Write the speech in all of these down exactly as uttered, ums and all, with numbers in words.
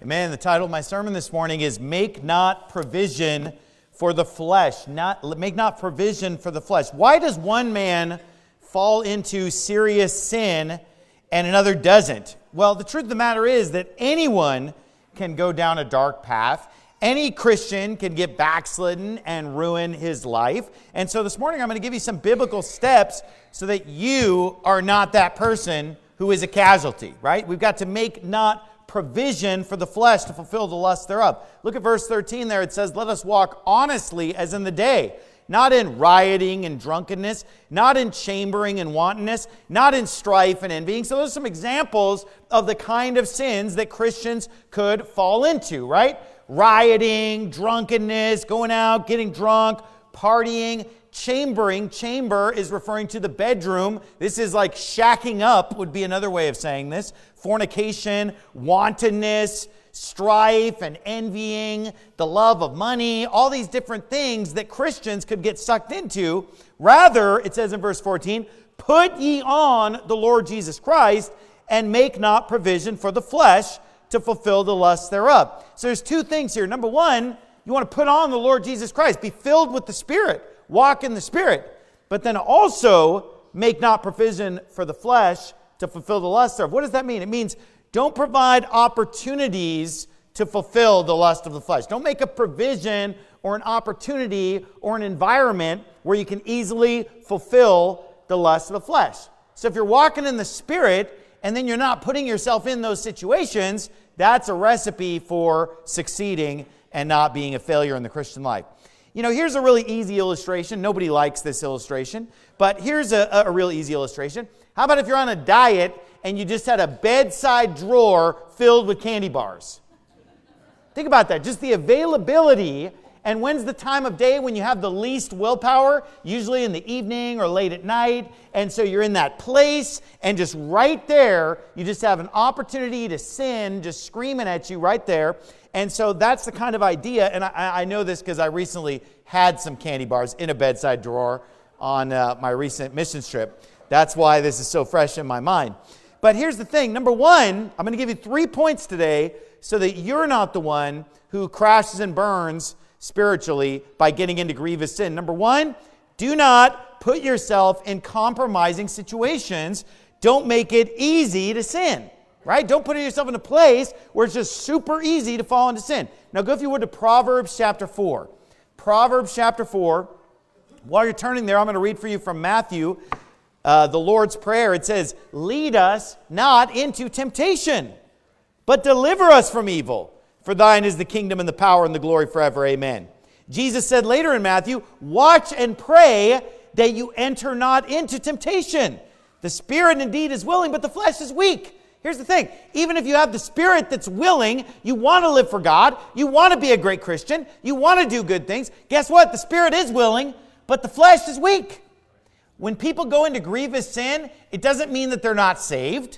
Amen. The title of my sermon this morning is Make Not Provision for the Flesh. Not, make not provision for the flesh. Why does one man fall into serious sin and another doesn't? Well, the truth of the matter is that anyone can go down a dark path. Any Christian can get backslidden and ruin his life. And so this morning I'm going to give you some biblical steps so that you are not that person who is a casualty, right? We've got to make not provision for the flesh to fulfill the lust thereof. Look at verse thirteen there. It says, let us walk honestly as in the day, not in rioting and drunkenness, not in chambering and wantonness, not in strife and envying. So those are some examples of the kind of sins that Christians could fall into, right? Rioting, drunkenness, going out, getting drunk, partying, chambering. Chamber is referring to the bedroom. This is like shacking up would be another way of saying this. Fornication, wantonness, strife and envying, the love of money, all these different things that Christians could get sucked into. Rather, it says in verse fourteen, put ye on the Lord Jesus Christ and make not provision for the flesh to fulfill the lusts thereof. So there's two things here. Number one, you want to put on the Lord Jesus Christ. Be filled with the Spirit. Walk in the Spirit. But then also make not provision for the flesh to fulfill the lust thereof. What does that mean? It means don't provide opportunities to fulfill the lust of the flesh. Don't make a provision or an opportunity or an environment where you can easily fulfill the lust of the flesh. So if you're walking in the Spirit and then you're not putting yourself in those situations, that's a recipe for succeeding and not being a failure in the Christian life. You know, here's a really easy illustration. Nobody likes this illustration, but here's a, a real easy illustration. How about if you're on a diet and you just had a bedside drawer filled with candy bars? Think about that. Just the availability. And when's the time of day when you have the least willpower? Usually in the evening or late at night. And so you're in that place, and just right there, you just have an opportunity to sin just screaming at you right there. And so that's the kind of idea. And I, I know this because I recently had some candy bars in a bedside drawer on uh, my recent missions trip. That's why this is so fresh in my mind. But here's the thing. Number one, I'm going to give you three points today so that you're not the one who crashes and burns spiritually by getting into grievous sin. Number one, do not put yourself in compromising situations. Don't make it easy to sin, right? Don't put yourself in a place where it's just super easy to fall into sin. Now go, if you would, to Proverbs chapter four. Proverbs chapter four. While you're turning there, I'm going to read for you from Matthew, uh, the Lord's Prayer. It says, lead us not into temptation, but deliver us from evil. For thine is the kingdom and the power and the glory forever. Amen. Jesus said later in Matthew, watch and pray that you enter not into temptation. The spirit indeed is willing, but the flesh is weak. Here's the thing. Even if you have the spirit that's willing, you want to live for God, you want to be a great Christian, you want to do good things. Guess what? The spirit is willing, but the flesh is weak. When people go into grievous sin, it doesn't mean that they're not saved.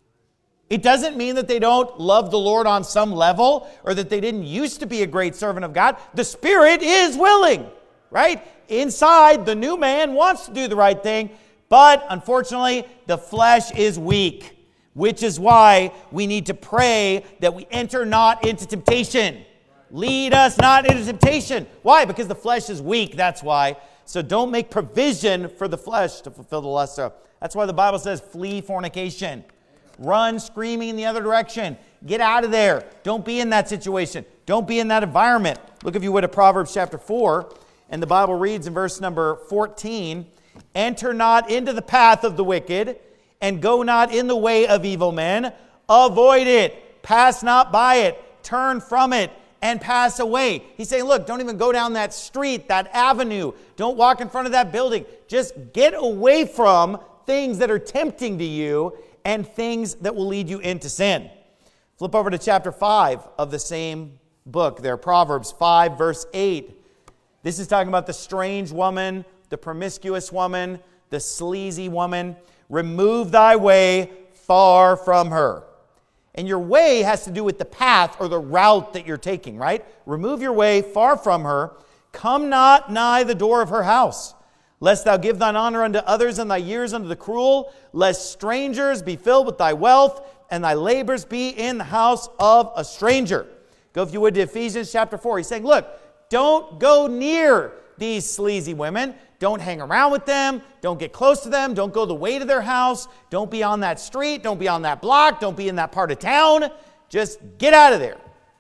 It doesn't mean that they don't love the Lord on some level or that they didn't used to be a great servant of God. The Spirit is willing, right? Inside, the new man wants to do the right thing, but unfortunately, the flesh is weak, which is why we need to pray that we enter not into temptation. Lead us not into temptation. Why? Because the flesh is weak, that's why. So don't make provision for the flesh to fulfill the lust. That's why the Bible says flee fornication. Run screaming in the other direction. Get out of there. Don't be in that situation. Don't be in that environment. Look, if you would, at Proverbs chapter four. And the Bible reads in verse number fourteen, enter not into the path of the wicked, and go not in the way of evil men. Avoid it. Pass not by it. Turn from it and pass away. He's saying, look, don't even go down that street, that avenue. Don't walk in front of that building. Just get away from things that are tempting to you and things that will lead you into sin. Flip over to chapter five of the same book there, Proverbs five, verse eight. This is talking about the strange woman, the promiscuous woman, the sleazy woman. Remove thy way far from her. And your way has to do with the path or the route that you're taking, right? Remove your way far from her. Come not nigh the door of her house. lest thou give thine honor unto others and thy years unto the cruel, lest strangers be filled with thy wealth, and thy labors be in the house of a stranger. Go, if you would, to Ephesians chapter four. He's saying, look, don't go near these sleazy women. Don't hang around with them. Don't get close to them. Don't go the way to their house. Don't be on that street. Don't be on that block. Don't be in that part of town. Just get out of there.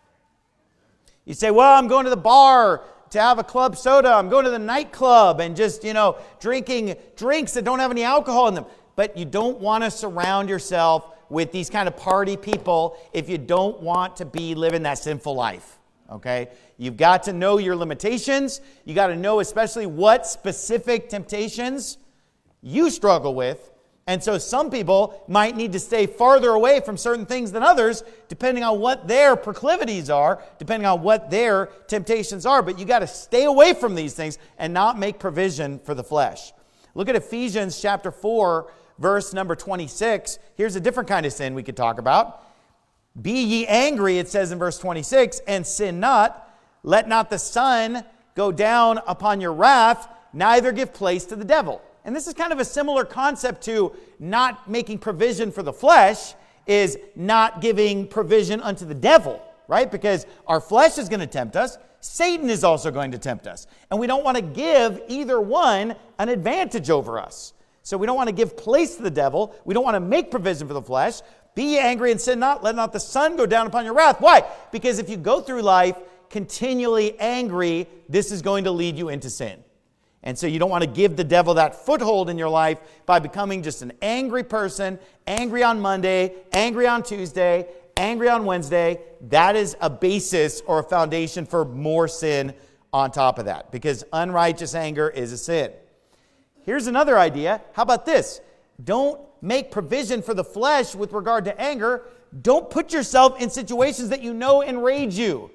You say, well, I'm going to the bar to have a club soda. I'm going to the nightclub and just, you know, drinking drinks that don't have any alcohol in them. But you don't want to surround yourself with these kind of party people if you don't want to be living that sinful life. Okay? You've got to know your limitations. You got to know especially what specific temptations you struggle with. And so some people might need to stay farther away from certain things than others, depending on what their proclivities are, depending on what their temptations are. But you got to stay away from these things and not make provision for the flesh. Look at Ephesians chapter four, verse number twenty-six. Here's a different kind of sin we could talk about. Be ye angry, it says in verse twenty-six, and sin not. Let not the sun go down upon your wrath, neither give place to the devil. And this is kind of a similar concept to not making provision for the flesh is not giving provision unto the devil, right? Because our flesh is going to tempt us. Satan is also going to tempt us. And we don't want to give either one an advantage over us. So we don't want to give place to the devil. We don't want to make provision for the flesh. Be ye angry and sin not. Let not the sun go down upon your wrath. Why? Because if you go through life continually angry, this is going to lead you into sin. And so you don't want to give the devil that foothold in your life by becoming just an angry person, angry on Monday, angry on Tuesday, angry on Wednesday. That is a basis or a foundation for more sin on top of that, because unrighteous anger is a sin. Here's another idea. How about this? Don't make provision for the flesh with regard to anger. Don't put yourself in situations that you know enrage you.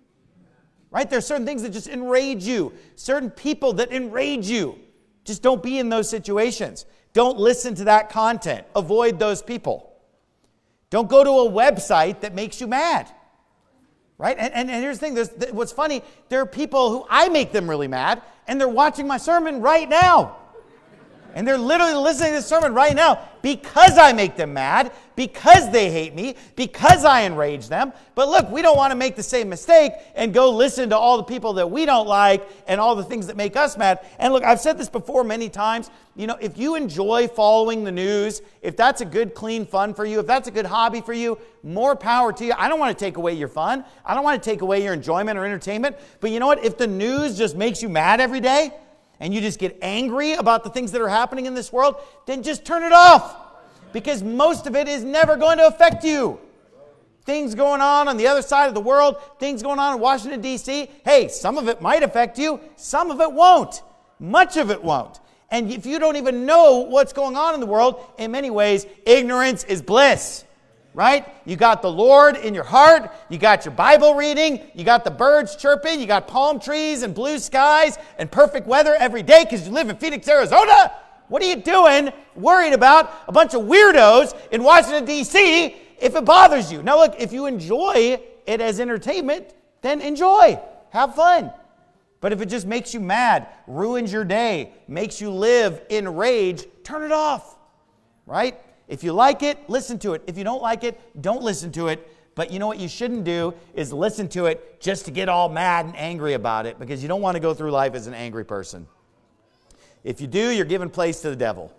Right? There are certain things that just enrage you. Certain people that enrage you. Just don't be in those situations. Don't listen to that content. Avoid those people. Don't go to a website that makes you mad. Right? And, and, and here's the thing. There's, what's funny, there are people who I make them really mad, and they're watching my sermon right now. And they're literally listening to this sermon right now because I make them mad, because they hate me, because I enrage them. But look, we don't want to make the same mistake and go listen to all the people that we don't like and all the things that make us mad. And look, I've said this before many times. You know, if you enjoy following the news, if that's a good, clean fun for you, if that's a good hobby for you, more power to you. I don't want to take away your fun. I don't want to take away your enjoyment or entertainment. But you know what? If the news just makes you mad every day, and you just get angry about the things that are happening in this world, then just turn it off. Because most of it is never going to affect you. Things going on on the other side of the world, things going on in Washington, D C, hey, some of it might affect you, some of it won't. Much of it won't. And if you don't even know what's going on in the world, in many ways, ignorance is bliss. Right? You got the Lord in your heart. You got your Bible reading. You got the birds chirping. You got palm trees and blue skies and perfect weather every day because you live in Phoenix, Arizona. What are you doing worried about a bunch of weirdos in Washington, D C if it bothers you? Now, look, if you enjoy it as entertainment, then enjoy. Have fun. But if it just makes you mad, ruins your day, makes you live in rage, turn it off. Right? If you like it, listen to it. If you don't like it, don't listen to it. But you know what you shouldn't do is listen to it just to get all mad and angry about it, because you don't want to go through life as an angry person. If you do, you're giving place to the devil.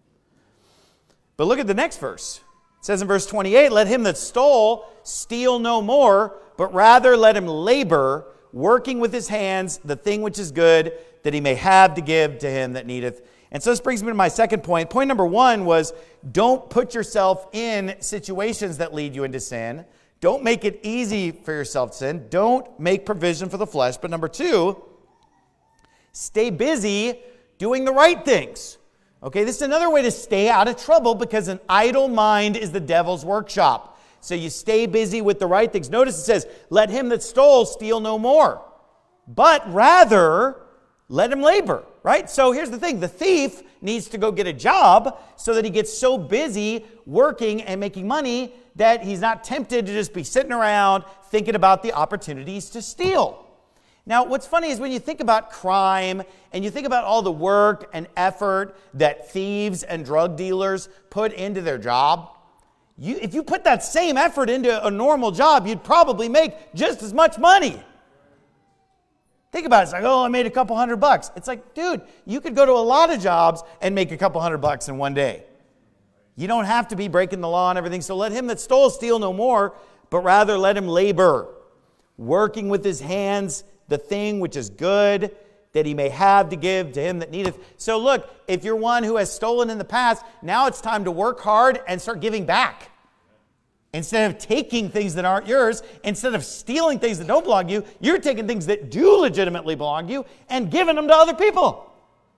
But look at the next verse. It says in verse twenty-eight, let him that stole steal no more, but rather let him labor, working with his hands the thing which is good, that he may have to give to him that needeth. And so this brings me to my second point. Point number one was, don't put yourself in situations that lead you into sin. Don't make it easy for yourself to sin. Don't make provision for the flesh. But number two, stay busy doing the right things. Okay, this is another way to stay out of trouble, because an idle mind is the devil's workshop. So you stay busy with the right things. Notice it says, let him that stole steal no more, but rather let him labor. Right? So here's the thing. The thief needs to go get a job so that he gets so busy working and making money that he's not tempted to just be sitting around thinking about the opportunities to steal. Now, what's funny is when you think about crime and you think about all the work and effort that thieves and drug dealers put into their job, You, if you put that same effort into a normal job, you'd probably make just as much money. Think about it. It's like, oh, I made a couple hundred bucks. It's like, dude, you could go to a lot of jobs and make a couple hundred bucks in one day. You don't have to be breaking the law and everything. So let him that stole steal no more, but rather let him labor, working with his hands the thing which is good, that he may have to give to him that needeth. So look, if you're one who has stolen in the past, now it's time to work hard and start giving back. Instead of taking things that aren't yours, instead of stealing things that don't belong to you, you're taking things that do legitimately belong to you and giving them to other people.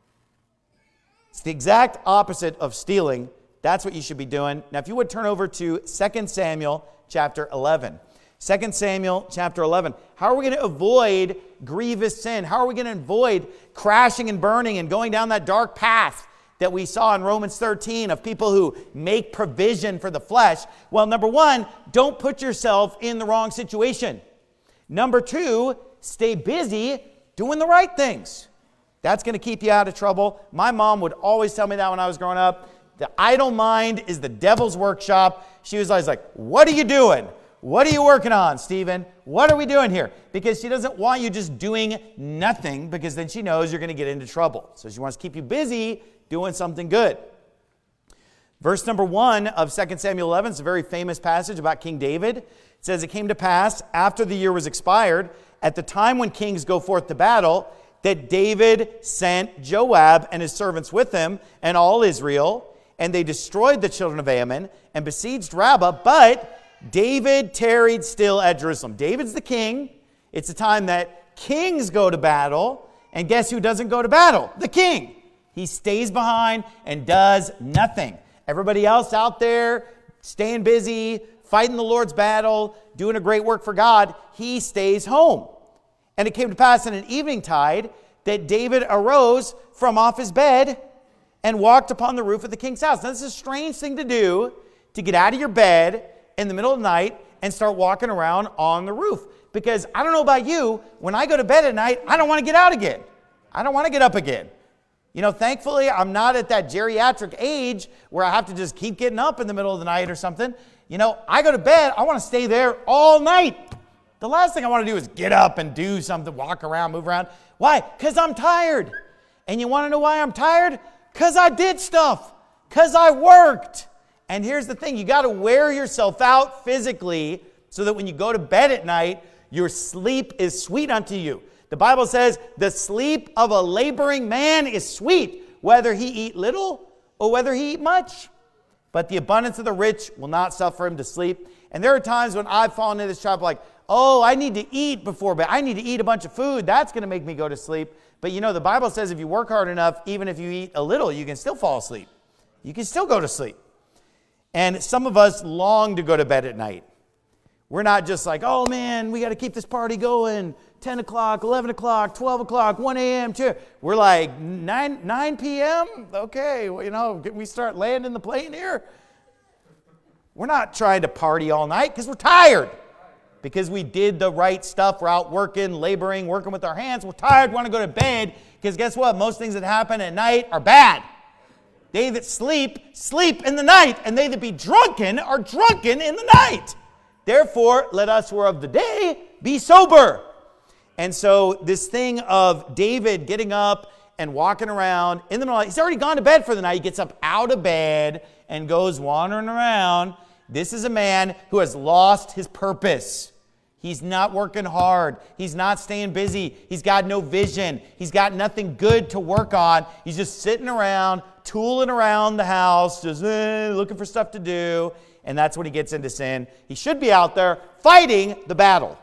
It's the exact opposite of stealing. That's what you should be doing. Now, if you would turn over to Second Samuel chapter eleven. Second Samuel chapter eleven. How are we going to avoid grievous sin? How are we going to avoid crashing and burning and going down that dark path that we saw in Romans thirteen of people who make provision for the flesh? Well, number one, don't put yourself in the wrong situation. Number two, stay busy doing the right things. That's going to keep you out of trouble. My mom would always tell me that when I was growing up. The idle mind is the devil's workshop. She was always like, what are you doing? What are you working on, Stephen? What are we doing here? Because she doesn't want you just doing nothing, because then she knows you're going to get into trouble. So she wants to keep you busy doing something good. Verse number one of Second Samuel eleven is a very famous passage about King David. It says, it came to pass after the year was expired, at the time when kings go forth to battle, that David sent Joab and his servants with him and all Israel, and they destroyed the children of Ammon and besieged Rabbah, but David tarried still at Jerusalem. David's the king. It's a time that kings go to battle, and guess who doesn't go to battle? The king. He stays behind and does nothing. Everybody else out there staying busy, fighting the Lord's battle, doing a great work for God, he stays home. And it came to pass in an evening tide that David arose from off his bed and walked upon the roof of the king's house. Now, this is a strange thing to do, to get out of your bed in the middle of the night and start walking around on the roof. Because I don't know about you, when I go to bed at night, I don't want to get out again. I don't want to get up again. You know, thankfully, I'm not at that geriatric age where I have to just keep getting up in the middle of the night or something. You know, I go to bed, I want to stay there all night. The last thing I want to do is get up and do something, walk around, move around. Why? Because I'm tired. And you want to know why I'm tired? Because I did stuff. Because I worked. And here's the thing. You got to wear yourself out physically so that when you go to bed at night, your sleep is sweet unto you. The Bible says the sleep of a laboring man is sweet, whether he eat little or whether he eat much. But the abundance of the rich will not suffer him to sleep. And there are times when I've fallen into this trap like, oh, I need to eat before bed. I need to eat a bunch of food. That's going to make me go to sleep. But you know, the Bible says if you work hard enough, even if you eat a little, you can still fall asleep. You can still go to sleep. And some of us long to go to bed at night. We're not just like, oh man, we got to keep this party going. ten o'clock, eleven o'clock, twelve o'clock, one a.m. two. We're like, nine p.m.? Okay, well, you know, can we start landing the plane here? We're not trying to party all night because we're tired. Because we did the right stuff. We're out working, laboring, working with our hands. We're tired, want to go to bed. Because guess what? Most things that happen at night are bad. They that sleep, sleep in the night. And they that be drunken are drunken in the night. Therefore, let us who are of the day be sober. And so this thing of David getting up and walking around in the middle of the night. He's already gone to bed for the night. He gets up out of bed and goes wandering around. This is a man who has lost his purpose. He's not working hard. He's not staying busy. He's got no vision. He's got nothing good to work on. He's just sitting around, tooling around the house, just eh, looking for stuff to do. And that's when he gets into sin. He should be out there fighting the battle.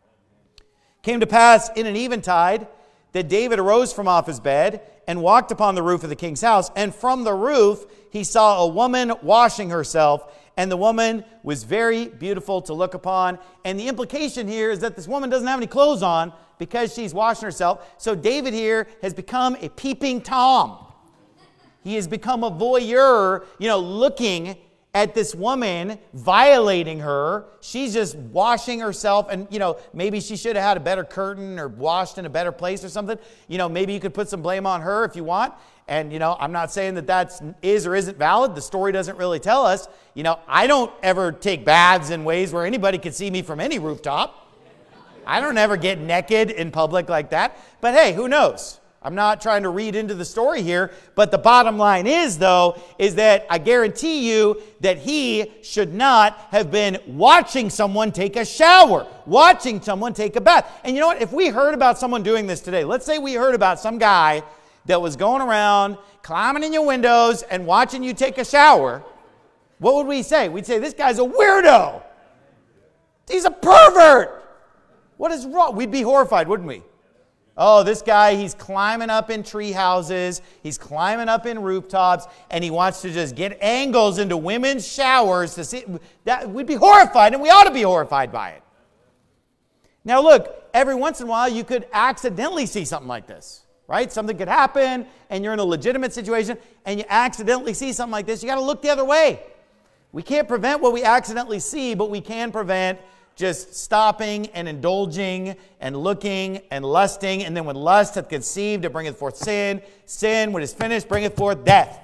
Came to pass in an eventide that David arose from off his bed and walked upon the roof of the king's house. And from the roof he saw a woman washing herself. And the woman was very beautiful to look upon. And the implication here is that this woman doesn't have any clothes on because she's washing herself. So David here has become a peeping Tom. He has become a voyeur, you know, looking at this woman violating her. She's just washing herself, and, you know, maybe she should have had a better curtain or washed in a better place or something. You know, maybe you could put some blame on her if you want. And, you know, I'm not saying that that is or isn't valid. The story doesn't really tell us. You know, I don't ever take baths in ways where anybody could see me from any rooftop. I don't ever get naked in public like that. But hey, who knows? I'm not trying to read into the story here, but the bottom line is, though, is that I guarantee you that he should not have been watching someone take a shower, watching someone take a bath. And you know what? If we heard about someone doing this today, let's say we heard about some guy that was going around, climbing in your windows and watching you take a shower, what would we say? We'd say, this guy's a weirdo. He's a pervert. What is wrong? We'd be horrified, wouldn't we? Oh, this guy, he's climbing up in tree houses, he's climbing up in rooftops, and he wants to just get angles into women's showers to see. That, we'd be horrified, and we ought to be horrified by it. Now look, every once in a while you could accidentally see something like this, right? Something could happen, and you're in a legitimate situation, and you accidentally see something like this. You got to look the other way. We can't prevent what we accidentally see, but we can prevent just stopping and indulging and looking and lusting. And then when lust hath conceived, it bringeth forth sin. Sin, when it is finished, bringeth forth death.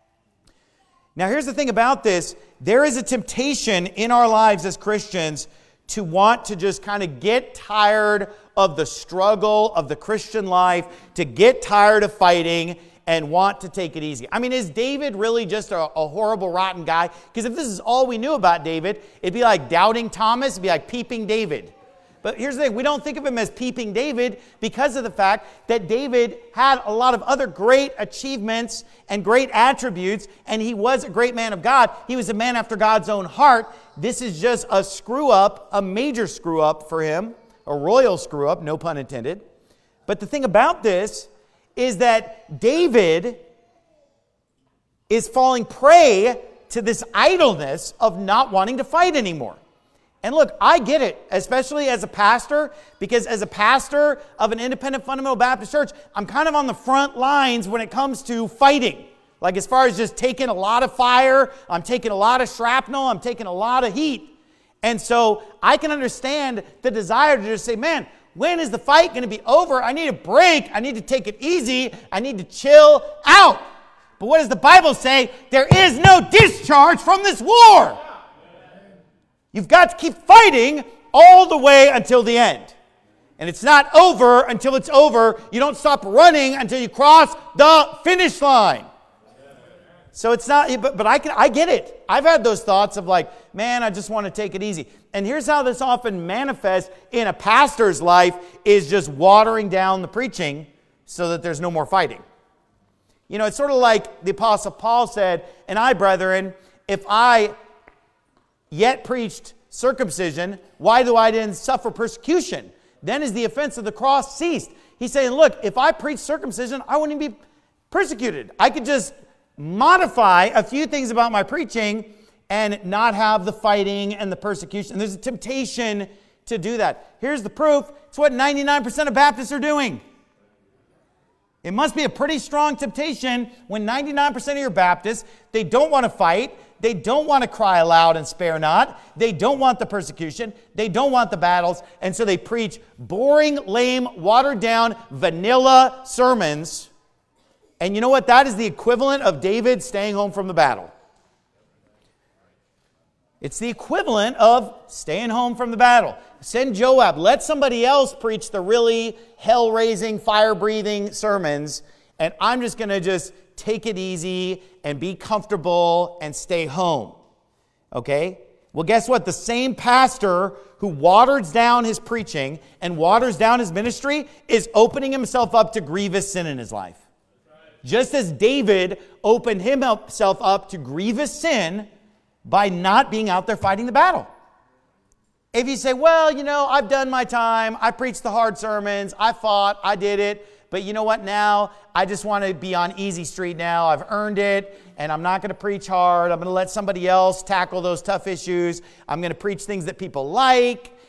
Now here's the thing about this. There is a temptation in our lives as Christians to want to just kind of get tired of the struggle of the Christian life, to get tired of fighting and want to take it easy. I mean, is David really just a, a horrible, rotten guy? Because if this is all we knew about David, it'd be like doubting Thomas, it'd be like peeping David. But here's the thing, we don't think of him as peeping David because of the fact that David had a lot of other great achievements and great attributes, and he was a great man of God. He was a man after God's own heart. This is just a screw up, a major screw up for him, a royal screw up, no pun intended. But the thing about this is that David is falling prey to this idleness of not wanting to fight anymore. And look, I get it, especially as a pastor, because as a pastor of an independent fundamental Baptist church, I'm kind of on the front lines when it comes to fighting. Like as far as just taking a lot of fire, I'm taking a lot of shrapnel, I'm taking a lot of heat. And so I can understand the desire to just say, man, when is the fight going to be over? I need a break. I need to take it easy. I need to chill out. But what does the Bible say? There is no discharge from this war. You've got to keep fighting all the way until the end. And it's not over until it's over. You don't stop running until you cross the finish line. So it's not, but, but I can, I get it. I've had those thoughts of like, man, I just want to take it easy. And here's how this often manifests in a pastor's life is just watering down the preaching so that there's no more fighting. You know, it's sort of like the Apostle Paul said, and I, brethren, if I yet preached circumcision, why do I then suffer persecution? Then is the offense of the cross ceased. He's saying, look, if I preached circumcision, I wouldn't be persecuted. I could just modify a few things about my preaching and not have the fighting and the persecution. And there's a temptation to do that. Here's the proof. It's what ninety-nine percent of Baptists are doing. It must be a pretty strong temptation when ninety-nine percent of your Baptists, they don't want to fight. They don't want to cry aloud and spare not. They don't want the persecution. They don't want the battles. And so they preach boring, lame, watered down, vanilla sermons. And you know what? That is the equivalent of David staying home from the battle. It's the equivalent of staying home from the battle. Send Joab. Let somebody else preach the really hell-raising, fire-breathing sermons. And I'm just going to just take it easy and be comfortable and stay home. Okay? Well, guess what? The same pastor who waters down his preaching and waters down his ministry is opening himself up to grievous sin in his life. Just as David opened himself up to grievous sin by not being out there fighting the battle. If you say, well, you know, I've done my time. I preached the hard sermons. I fought. I did it. But you know what now? I just want to be on easy street now. I've earned it, and I'm not going to preach hard. I'm going to let somebody else tackle those tough issues. I'm going to preach things that people like,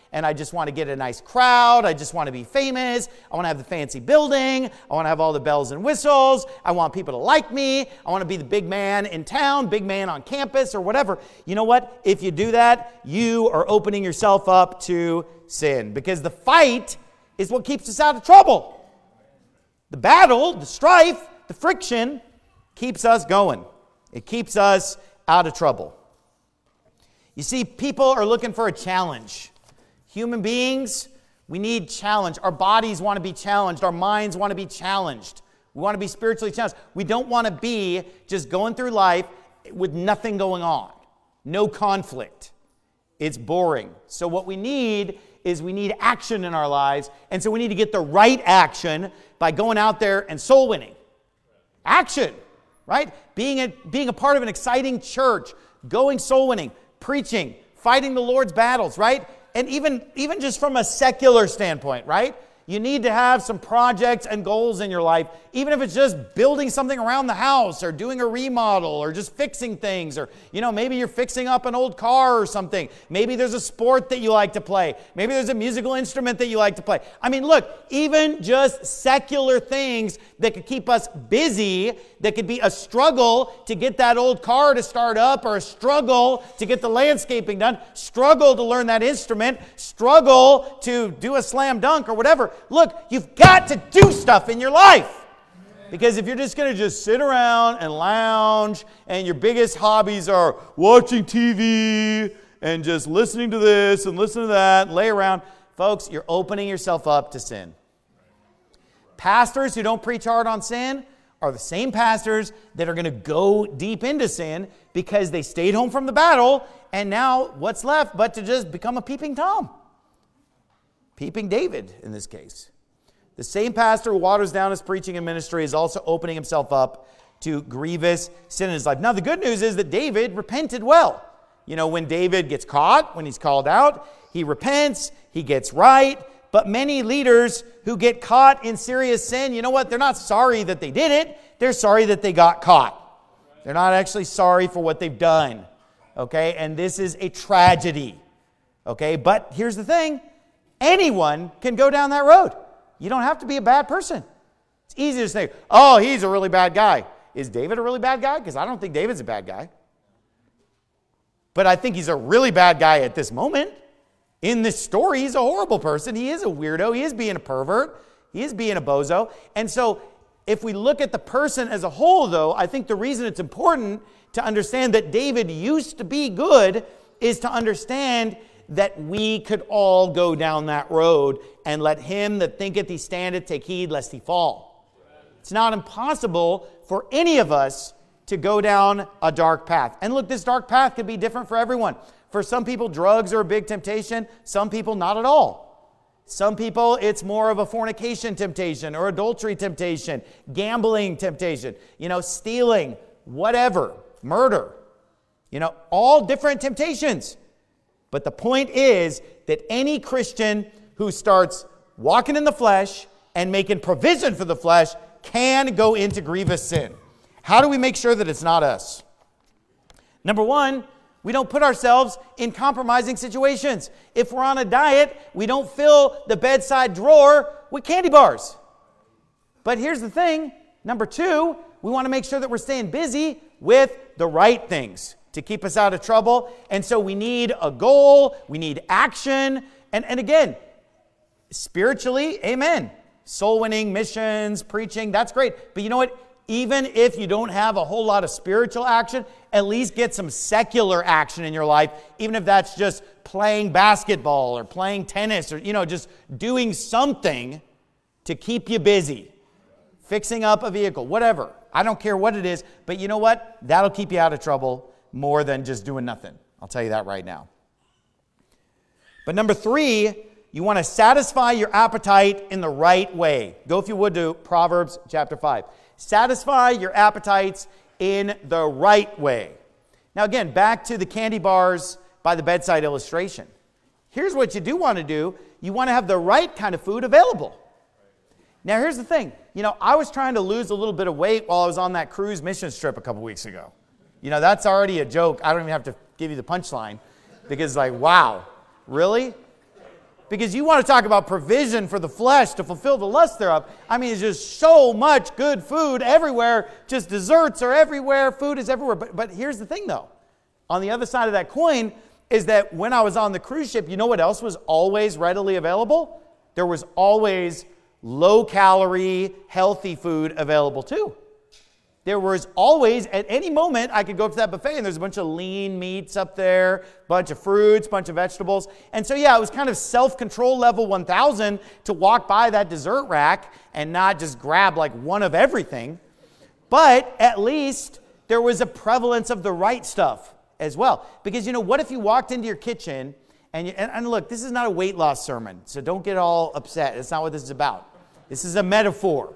and I just want to get a nice crowd. I just want to be famous. I want to have the fancy building. I want to have all the bells and whistles. I want people to like me. I want to be the big man in town, big man on campus, or whatever. You know what? If you do that, you are opening yourself up to sin, because the fight is what keeps us out of trouble. The battle, the strife, the friction keeps us going. It keeps us out of trouble. You see, people are looking for a challenge. Human beings, we need challenge. Our bodies want to be challenged. Our minds want to be challenged. We want to be spiritually challenged. We don't want to be just going through life with nothing going on. No conflict. It's boring. So what we need is we need action in our lives. And so we need to get the right action by going out there and soul winning. Action, right? Being a, being a part of an exciting church, going soul winning, preaching, fighting the Lord's battles, right? And even, even just from a secular standpoint, right? You need to have some projects and goals in your life, even if it's just building something around the house or doing a remodel or just fixing things, or, you know, maybe you're fixing up an old car or something. Maybe there's a sport that you like to play. Maybe there's a musical instrument that you like to play. I mean, look, even just secular things that could keep us busy, that could be a struggle to get that old car to start up, or a struggle to get the landscaping done, struggle to learn that instrument, struggle to do a slam dunk or whatever. Look, you've got to do stuff in your life. Because if you're just going to just sit around and lounge, and your biggest hobbies are watching T V and just listening to this and listening to that and lay around, folks, you're opening yourself up to sin. Pastors who don't preach hard on sin are the same pastors that are going to go deep into sin because they stayed home from the battle, and now what's left but to just become a peeping Tom? Peeping David in this case. The same pastor who waters down his preaching and ministry is also opening himself up to grievous sin in his life. Now, the good news is that David repented well. You know, when David gets caught, when he's called out, he repents, he gets right. But many leaders who get caught in serious sin, you know what? They're not sorry that they did it. They're sorry that they got caught. They're not actually sorry for what they've done. Okay? And this is a tragedy. Okay? But here's the thing. Anyone can go down that road. You don't have to be a bad person. It's easy to say, oh, he's a really bad guy. Is David a really bad guy? Because I don't think David's a bad guy. But I think he's a really bad guy at this moment. In this story, he's a horrible person. He is a weirdo. He is being a pervert. He is being a bozo. And so if we look at the person as a whole, though, I think the reason it's important to understand that David used to be good is to understand that we could all go down that road, and let him that thinketh he standeth take heed lest he fall. It's not impossible for any of us to go down a dark path. And look, this dark path could be different for everyone. For some people, drugs are a big temptation. Some people, not at all. Some people, it's more of a fornication temptation or adultery temptation, gambling temptation, you know, stealing, whatever, murder, you know, all different temptations. But the point is that any Christian who starts walking in the flesh and making provision for the flesh can go into grievous sin. How do we make sure that it's not us? Number one, we don't put ourselves in compromising situations. If we're on a diet, we don't fill the bedside drawer with candy bars. But here's the thing. Number two, we want to make sure that we're staying busy with the right things to keep us out of trouble. And so we need a goal. We need action. And, and again, spiritually, amen. Soul winning, missions, preaching, that's great. But you know what? Even if you don't have a whole lot of spiritual action, at least get some secular action in your life, even if that's just playing basketball or playing tennis or, you know, just doing something to keep you busy. Fixing up a vehicle, whatever. I don't care what it is, but you know what? That'll keep you out of trouble more than just doing nothing. I'll tell you that right now. But number three, you want to satisfy your appetite in the right way. Go, if you would, to Proverbs chapter five. Satisfy your appetites in the right way. Now again, back to the candy bars by the bedside illustration. Here's what you do want to do. You want to have the right kind of food available. Now here's the thing. You know, I was trying to lose a little bit of weight while I was on that cruise mission trip a couple weeks ago. You know, that's already a joke. I don't even have to give you the punchline because it's like, wow, really? Because you want to talk about provision for the flesh to fulfill the lust thereof. I mean, it's just so much good food everywhere. Just desserts are everywhere. Food is everywhere. But, but here's the thing, though. On the other side of that coin is that when I was on the cruise ship, you know what else was always readily available? There was always low-calorie, healthy food available, too. There was always, at any moment, I could go up to that buffet and there's a bunch of lean meats up there, bunch of fruits, bunch of vegetables. And so, yeah, it was kind of self-control level one thousand to walk by that dessert rack and not just grab like one of everything. But at least there was a prevalence of the right stuff as well. Because, you know, what if you walked into your kitchen and, you, and, and look, this is not a weight loss sermon, so don't get all upset. That's not what this is about. This is a metaphor.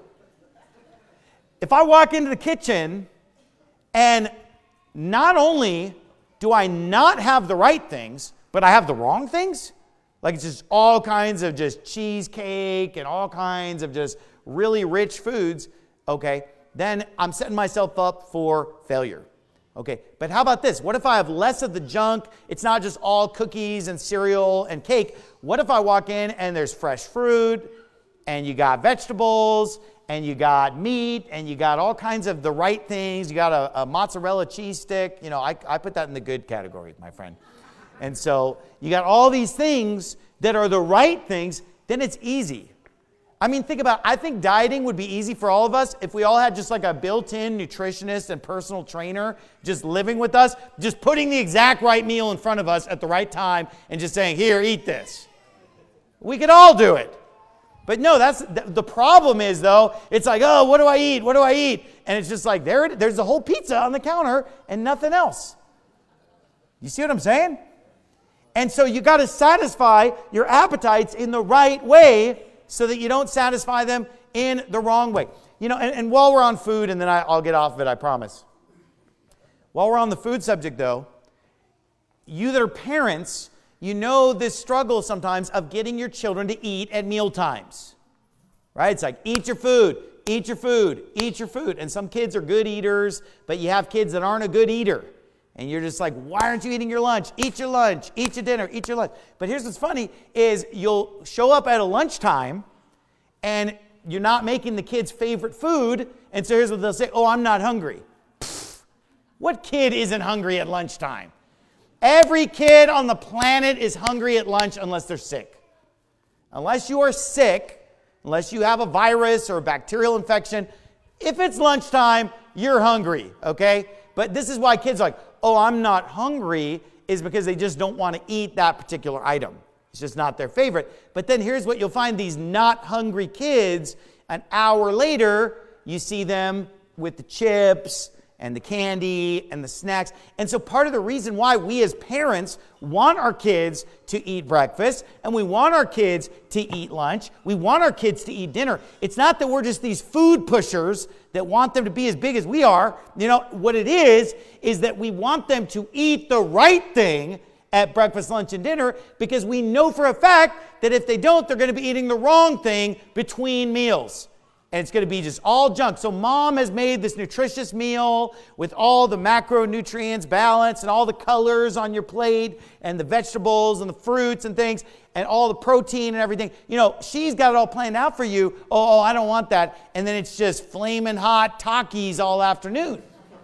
If I walk into the kitchen and not only do I not have the right things, but I have the wrong things, like it's just all kinds of just cheesecake and all kinds of just really rich foods, okay, then I'm setting myself up for failure. Okay, but how about this? What if I have less of the junk? It's not just all cookies and cereal and cake. What if I walk in and there's fresh fruit and you got vegetables and you got meat, and you got all kinds of the right things. You got a, a mozzarella cheese stick. You know, I, I put that in the good category, my friend. And so you got all these things that are the right things, then it's easy. I mean, think about it. I think dieting would be easy for all of us if we all had just like a built-in nutritionist and personal trainer just living with us, just putting the exact right meal in front of us at the right time and just saying, here, eat this. We could all do it. But no, that's the problem is, though, it's like, oh, what do I eat? What do I eat? And it's just like, there, there's a whole pizza on the counter and nothing else. You see what I'm saying? And so you got to satisfy your appetites in the right way so that you don't satisfy them in the wrong way. You know, and, and while we're on food, and then I, I'll get off of it, I promise. While we're on the food subject, though, you that are parents, you know this struggle sometimes of getting your children to eat at meal times, right? It's like, eat your food, eat your food, eat your food. And some kids are good eaters, but you have kids that aren't a good eater. And you're just like, why aren't you eating your lunch? Eat your lunch, eat your dinner, eat your lunch. But here's what's funny is you'll show up at a lunchtime and you're not making the kids' favorite food. And so here's what they'll say, oh, I'm not hungry. Pfft, what kid isn't hungry at lunchtime? Every kid on the planet is hungry at lunch unless they're sick. Unless you are sick, unless you have a virus or a bacterial infection, if it's lunchtime, you're hungry, okay? But this is why kids are like, oh, I'm not hungry, is because they just don't want to eat that particular item. It's just not their favorite. But then here's what you'll find, these not hungry kids, an hour later, you see them with the chips and the candy and the snacks. And so part of the reason why we as parents want our kids to eat breakfast and we want our kids to eat lunch, we want our kids to eat dinner. It's not that we're just these food pushers that want them to be as big as we are. You know, what it is, is that we want them to eat the right thing at breakfast, lunch, and dinner because we know for a fact that if they don't, they're going to be eating the wrong thing between meals. And it's going to be just all junk. So mom has made this nutritious meal with all the macronutrients balanced and all the colors on your plate and the vegetables and the fruits and things and all the protein and everything. You know, she's got it all planned out for you. Oh, oh I don't want that. And then it's just flaming hot Takis all afternoon.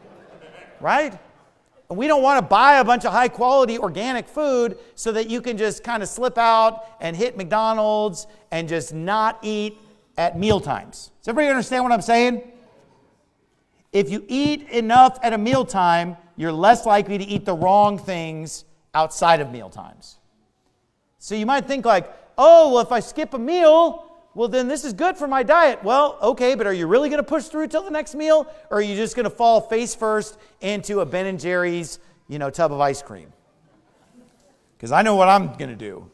Right? And we don't want to buy a bunch of high quality organic food so that you can just kind of slip out and hit McDonald's and just not eat at meal times. Does everybody understand what I'm saying? If you eat enough at a mealtime, you're less likely to eat the wrong things outside of meal times. So you might think like, oh, well, if I skip a meal, well, then this is good for my diet. Well, okay, but are you really going to push through till the next meal? Or are you just going to fall face first into a Ben and Jerry's, you know, tub of ice cream? Because I know what I'm going to do.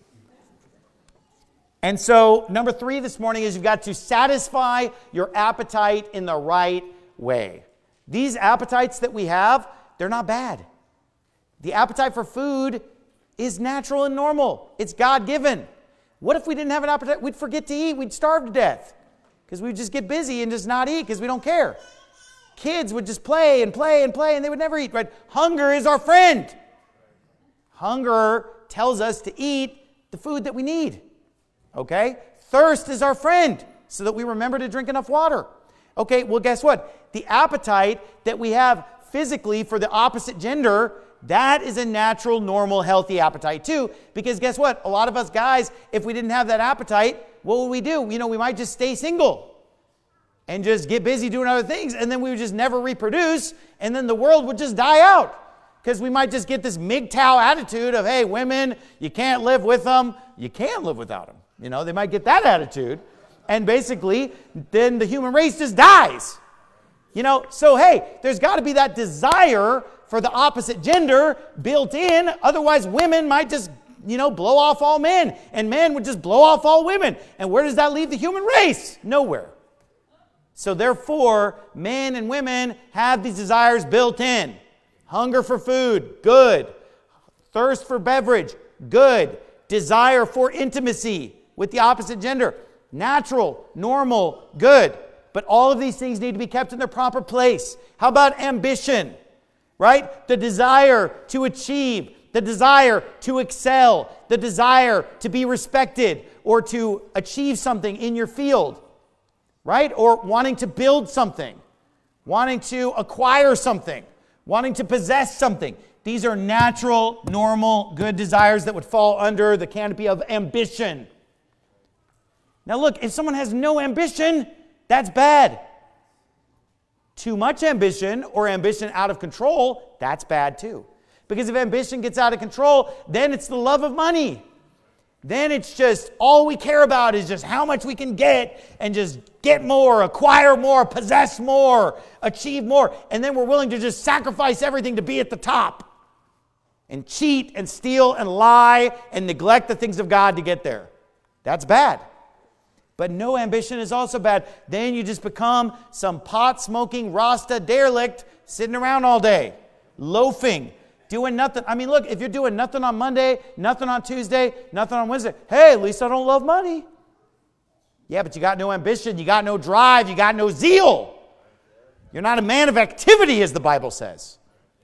And so, number three this morning is you've got to satisfy your appetite in the right way. These appetites that we have, they're not bad. The appetite for food is natural and normal. It's God-given. What if we didn't have an appetite? We'd forget to eat. We'd starve to death because we'd just get busy and just not eat because we don't care. Kids would just play and play and play and they would never eat, right? Hunger is our friend. Hunger tells us to eat the food that we need. Okay? Thirst is our friend, so that we remember to drink enough water. Okay, well, guess what? The appetite that we have physically for the opposite gender, that is a natural, normal, healthy appetite too. Because guess what? A lot of us guys, if we didn't have that appetite, what would we do? You know, we might just stay single and just get busy doing other things, and then we would just never reproduce, and then the world would just die out. Because we might just get this M G T O W attitude of, hey, women, you can't live with them. You can live without them. You know, they might get that attitude. And basically, then the human race just dies. You know, so hey, there's got to be that desire for the opposite gender built in. Otherwise, women might just, you know, blow off all men. And men would just blow off all women. And where does that leave the human race? Nowhere. So therefore, men and women have these desires built in. Hunger for food, good. Thirst for beverage, good. Desire for intimacy with the opposite gender, natural, normal, good. But all of these things need to be kept in their proper place. How about ambition? Right? The desire to achieve, the desire to excel, the desire to be respected or to achieve something in your field. Right? Or wanting to build something, wanting to acquire something, wanting to possess something. These are natural, normal, good desires that would fall under the canopy of ambition. Now look, if someone has no ambition, that's bad. Too much ambition or ambition out of control, that's bad too. Because if ambition gets out of control, then it's the love of money. Then it's just all we care about is just how much we can get and just get more, acquire more, possess more, achieve more. And then we're willing to just sacrifice everything to be at the top and cheat and steal and lie and neglect the things of God to get there. That's bad. But no ambition is also bad. Then you just become some pot-smoking Rasta derelict sitting around all day, loafing, doing nothing. I mean, look, if you're doing nothing on Monday, nothing on Tuesday, nothing on Wednesday, hey, at least I don't love money. Yeah, but you got no ambition, you got no drive, you got no zeal. You're not a man of activity, as the Bible says.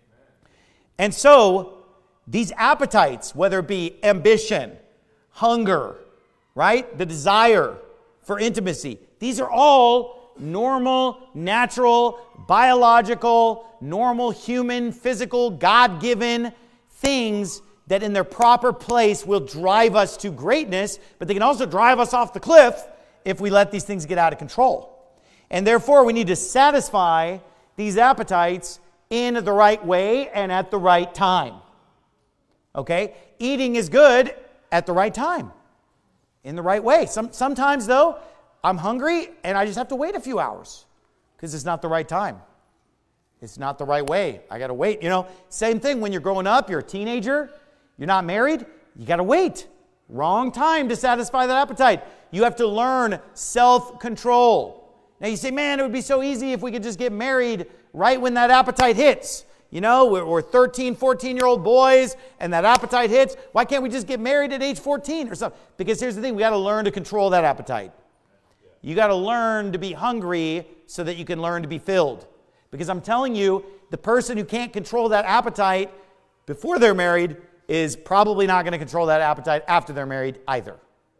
And so, these appetites, whether it be ambition, hunger, right, the desire for intimacy, these are all normal, natural, biological, normal, human, physical, God-given things that in their proper place will drive us to greatness, but they can also drive us off the cliff if we let these things get out of control. And therefore, we need to satisfy these appetites in the right way and at the right time. Okay? Eating is good at the right time, in the right way. Some, sometimes, though, I'm hungry and I just have to wait a few hours because it's not the right time. It's not the right way. I got to wait. You know, same thing when you're growing up, you're a teenager, you're not married, you got to wait. Wrong time to satisfy that appetite. You have to learn self-control. Now you say, man, it would be so easy if we could just get married right when that appetite hits. You know, we're, we're thirteen, fourteen-year-old boys and that appetite hits. Why can't we just get married at age fourteen or something? Because here's the thing, we got to learn to control that appetite. You got to learn to be hungry so that you can learn to be filled. Because I'm telling you, the person who can't control that appetite before they're married is probably not going to control that appetite after they're married either.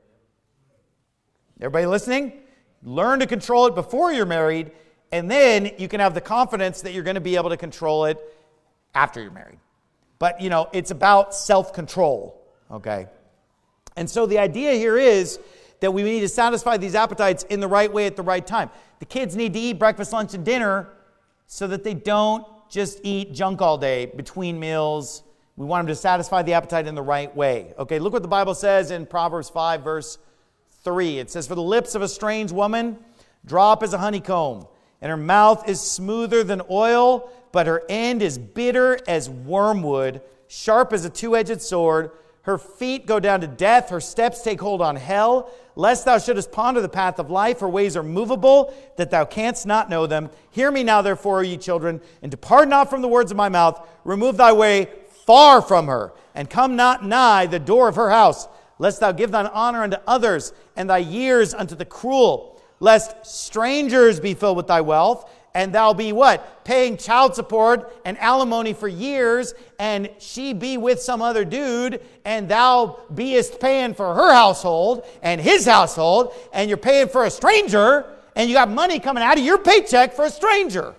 Everybody listening? Learn to control it before you're married, and then you can have the confidence that you're going to be able to control it after you're married. But, you know, it's about self-control, okay? And so the idea here is that we need to satisfy these appetites in the right way at the right time. The kids need to eat breakfast, lunch, and dinner so that they don't just eat junk all day between meals. We want them to satisfy the appetite in the right way. Okay, look what the Bible says in Proverbs five, verse three. It says, "For the lips of a strange woman drop as a honeycomb, and her mouth is smoother than oil, but her end is bitter as wormwood, sharp as a two-edged sword. Her feet go down to death, her steps take hold on hell. Lest thou shouldest ponder the path of life, her ways are movable, that thou canst not know them. Hear me now, therefore, O ye children, and depart not from the words of my mouth. Remove thy way far from her, and come not nigh the door of her house. Lest thou give thine honor unto others, and thy years unto the cruel. Lest strangers be filled with thy wealth, and thou be what? Paying child support and alimony for years, and she be with some other dude, and thou beest paying for her household and his household, and you're paying for a stranger, and you got money coming out of your paycheck for a stranger.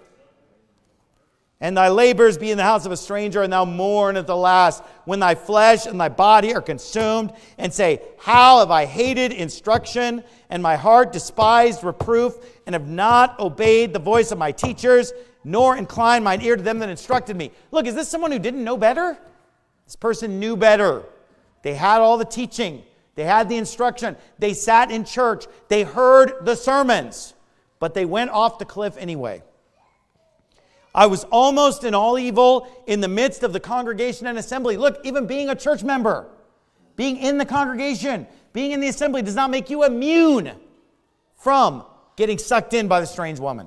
And thy labors be in the house of a stranger, and thou mourn at the last, when thy flesh and thy body are consumed, and say, how have I hated instruction, and my heart despised reproof, and have not obeyed the voice of my teachers, nor inclined mine ear to them that instructed me. Look, is this someone who didn't know better? This person knew better. They had all the teaching. They had the instruction. They sat in church. They heard the sermons. But they went off the cliff anyway. I was almost in all evil in the midst of the congregation and assembly. Look, even being a church member, being in the congregation, being in the assembly does not make you immune from getting sucked in by the strange woman.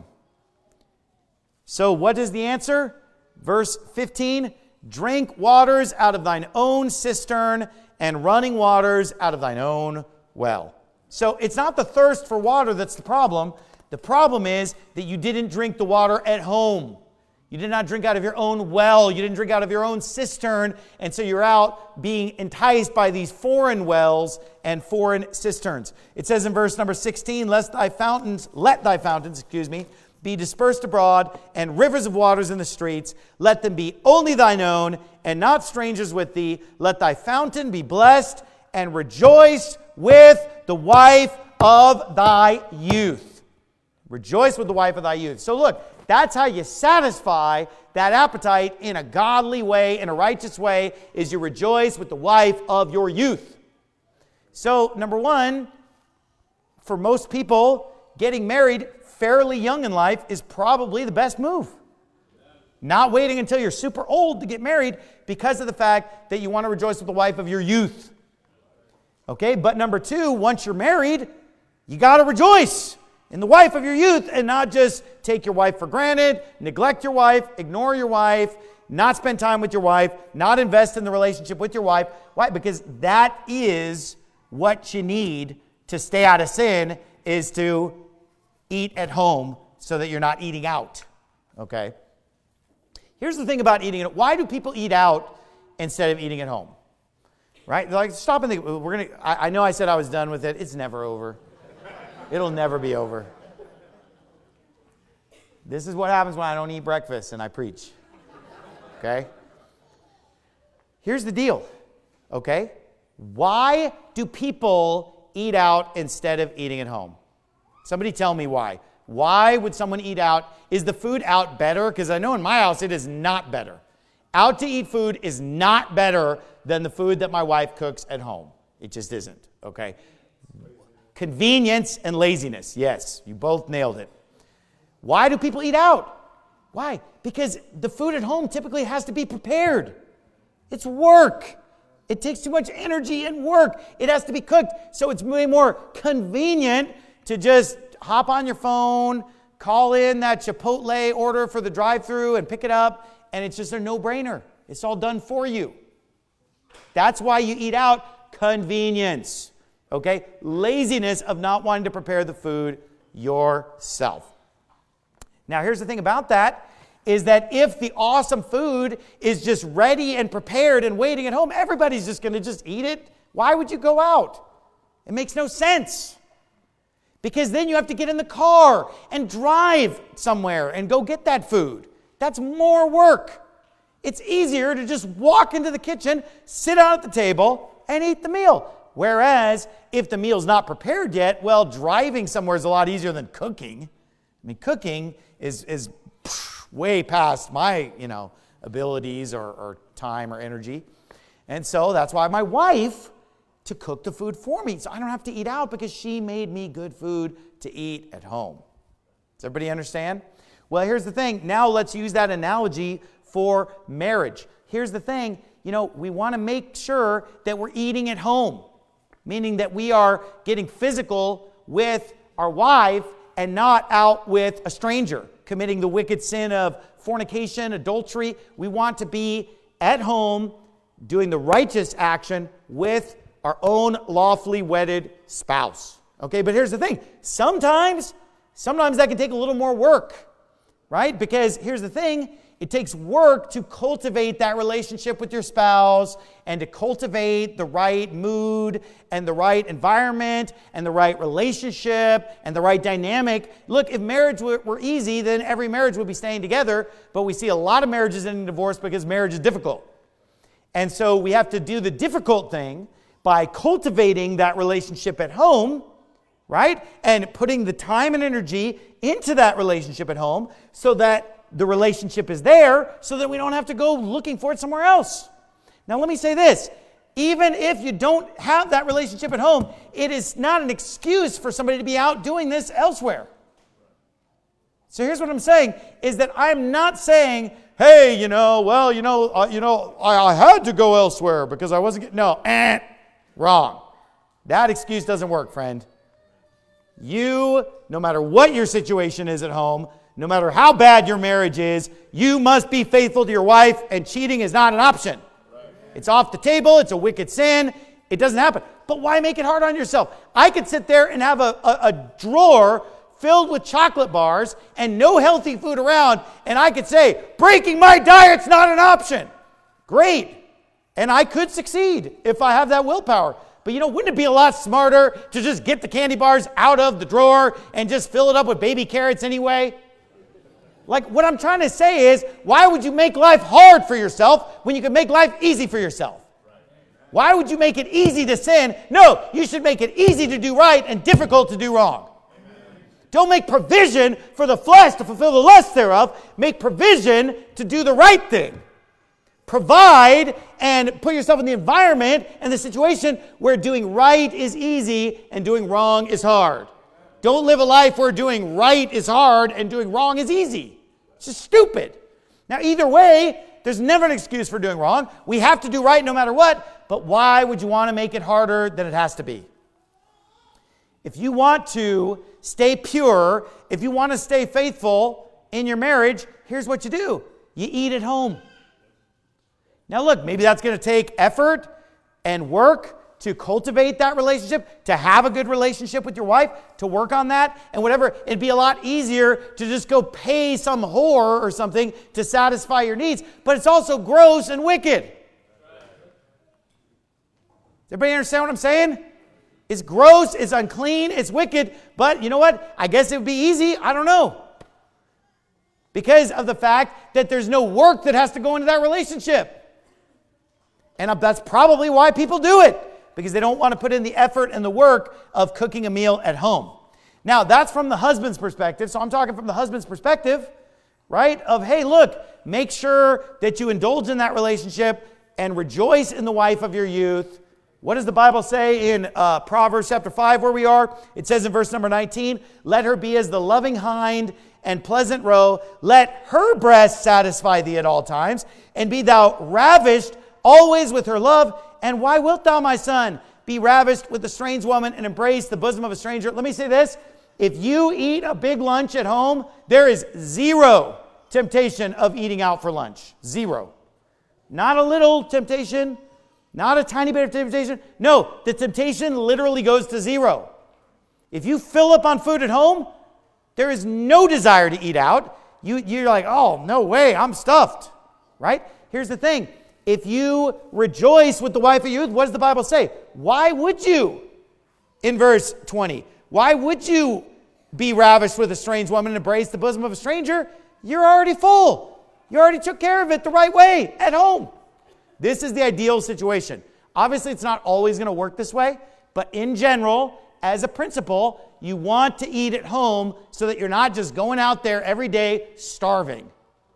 So what is the answer? Verse fifteen, drink waters out of thine own cistern and running waters out of thine own well. So it's not the thirst for water that's the problem. The problem is that you didn't drink the water at home. You did not drink out of your own well. You didn't drink out of your own cistern. And so you're out being enticed by these foreign wells and foreign cisterns. It says in verse number sixteen, lest thy fountains, let thy fountains, excuse me, be dispersed abroad, and rivers of waters in the streets. Let them be only thine own, and not strangers with thee. Let thy fountain be blessed, and rejoice with the wife of thy youth. Rejoice with the wife of thy youth. So look, that's how you satisfy that appetite in a godly way, in a righteous way, is you rejoice with the wife of your youth. So, number one, for most people, getting married fairly young in life is probably the best move. Not waiting until you're super old to get married because of the fact that you want to rejoice with the wife of your youth. Okay, but number two, once you're married, you got to rejoice in the wife of your youth and not just take your wife for granted, neglect your wife, ignore your wife, not spend time with your wife, not invest in the relationship with your wife. Why? Because that is what you need to stay out of sin, is to eat at home so that you're not eating out. Okay? Here's the thing about eating out. Why do people eat out instead of eating at home? Right? They're like, stop and think. We're gonna. I, I know I said I was done with it. It's never over. It'll never be over. This is what happens when I don't eat breakfast and I preach. Okay? Here's the deal. Okay? Why do people eat out instead of eating at home? Somebody tell me why. Why would someone eat out? Is the food out better? Because I know in my house it is not better. Out to eat food is not better than the food that my wife cooks at home. It just isn't. Okay? Convenience and laziness. Yes, you both nailed it. Why do people eat out? Why? Because the food at home typically has to be prepared. It's work. It takes too much energy and work. It has to be cooked. So it's way more convenient to just hop on your phone, call in that Chipotle order for the drive-thru and pick it up, and it's just a no-brainer. It's all done for you. That's why you eat out. Convenience. Okay? Laziness of not wanting to prepare the food yourself. Now, here's the thing about that, is that if the awesome food is just ready and prepared and waiting at home, everybody's just going to just eat it. Why would you go out? It makes no sense. Because then you have to get in the car and drive somewhere and go get that food. That's more work. It's easier to just walk into the kitchen, sit down at the table, and eat the meal. Whereas, if the meal's not prepared yet, well, driving somewhere is a lot easier than cooking. I mean, cooking is is way past my, you know, abilities or, or time or energy. And so that's why my wife to cook the food for me. So I don't have to eat out because she made me good food to eat at home. Does everybody understand? Well, here's the thing. Now let's use that analogy for marriage. Here's the thing. You know, we want to make sure that we're eating at home, meaning that we are getting physical with our wife and not out with a stranger, committing the wicked sin of fornication, adultery. We want to be at home doing the righteous action with our own lawfully wedded spouse. Okay, but here's the thing. Sometimes, sometimes that can take a little more work. right? Because here's the thing, it takes work to cultivate that relationship with your spouse and to cultivate the right mood and the right environment and the right relationship and the right dynamic. Look, if marriage were, were easy, then every marriage would be staying together, but we see a lot of marriages ending divorce because marriage is difficult. And so we have to do the difficult thing by cultivating that relationship at home, right? And putting the time and energy into that relationship at home so that the relationship is there so that we don't have to go looking for it somewhere else. Now, let me say this. Even if you don't have that relationship at home, it is not an excuse for somebody to be out doing this elsewhere. So here's what I'm saying, is that I'm not saying, hey, you know, well, you know, uh, you know, I, I had to go elsewhere because I wasn't getting, no, eh, wrong. That excuse doesn't work, friend. You, no matter what your situation is at home, no matter how bad your marriage is, you must be faithful to your wife, and cheating is not an option. Right. It's off the table. It's a wicked sin. It doesn't happen. But why make it hard on yourself? I could sit there and have a, a, a drawer filled with chocolate bars and no healthy food around, and I could say, breaking my diet's not an option. Great. And I could succeed if I have that willpower. But you know, wouldn't it be a lot smarter to just get the candy bars out of the drawer and just fill it up with baby carrots anyway? Like, what I'm trying to say is, why would you make life hard for yourself when you can make life easy for yourself? Why would you make it easy to sin? No, you should make it easy to do right and difficult to do wrong. Amen. Don't make provision for the flesh to fulfill the lust thereof. Make provision to do the right thing. Provide and put yourself in the environment and the situation where doing right is easy and doing wrong is hard. Don't live a life where doing right is hard and doing wrong is easy. It's just stupid. Now, either way, there's never an excuse for doing wrong. We have to do right no matter what, but why would you want to make it harder than it has to be? If you want to stay pure, if you want to stay faithful in your marriage, here's what you do. You eat at home. Now, look, maybe that's going to take effort and work to cultivate that relationship, to have a good relationship with your wife, to work on that, and whatever. It'd be a lot easier to just go pay some whore or something to satisfy your needs. But it's also gross and wicked. Does everybody understand what I'm saying? It's gross, it's unclean, it's wicked, but you know what? I guess it would be easy. I don't know. Because of the fact that there's no work that has to go into that relationship. And that's probably why people do it. Because they don't want to put in the effort and the work of cooking a meal at home. Now, that's from the husband's perspective. So I'm talking from the husband's perspective, right? Of, hey, look, make sure that you indulge in that relationship and rejoice in the wife of your youth. What does the Bible say in uh, Proverbs chapter five where we are? It says in verse number nineteen, let her be as the loving hind and pleasant roe. Let her breast satisfy thee at all times, and be thou ravished always with her love. And why wilt thou, my son, be ravished with a strange woman and embrace the bosom of a stranger? Let me say this. If you eat a big lunch at home, there is zero temptation of eating out for lunch. Zero. Not a little temptation. Not a tiny bit of temptation. No, the temptation literally goes to zero. If you fill up on food at home, there is no desire to eat out. You, you're like, oh, no way, I'm stuffed. Right? Here's the thing. If you rejoice with the wife of your youth, what does the Bible say? Why would you? In verse twenty, why would you be ravished with a strange woman and embrace the bosom of a stranger? You're already full. You already took care of it the right way at home. This is the ideal situation. Obviously, it's not always going to work this way, but in general, as a principle, you want to eat at home so that you're not just going out there every day starving.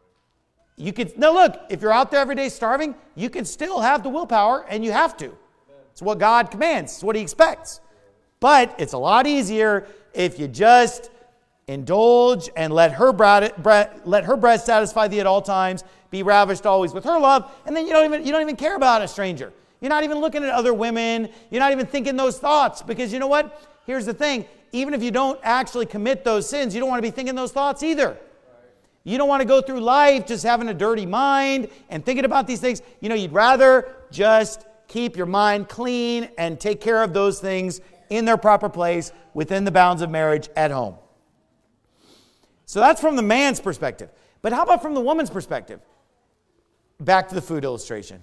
You could, now look, if you're out there every day starving, you can still have the willpower, and you have to. It's what God commands. It's what He expects. But it's a lot easier if you just indulge and let her, brat, brat, let her breast satisfy thee at all times, be ravished always with her love, and then you don't even you don't even care about a stranger. You're not even looking at other women. You're not even thinking those thoughts, because you know what? Here's the thing. Even if you don't actually commit those sins, you don't want to be thinking those thoughts either. You don't want to go through life just having a dirty mind and thinking about these things. You know, you'd rather just keep your mind clean and take care of those things in their proper place within the bounds of marriage at home. So that's from the man's perspective. But how about from the woman's perspective? Back to the food illustration.